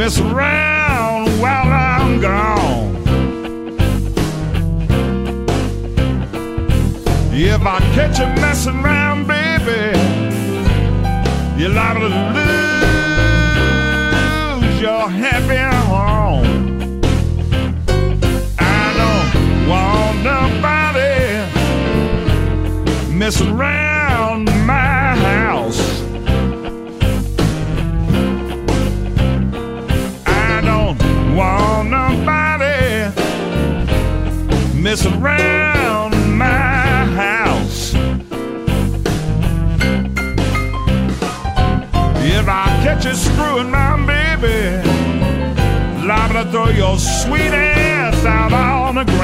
mess around while I'm gone. If I catch you messing around, baby, you're liable to lose your happy home. I don't want nobody messing around my house. I don't want nobody messing around my house. If I catch you screwing my baby, liable to throw your sweet ass out on the ground.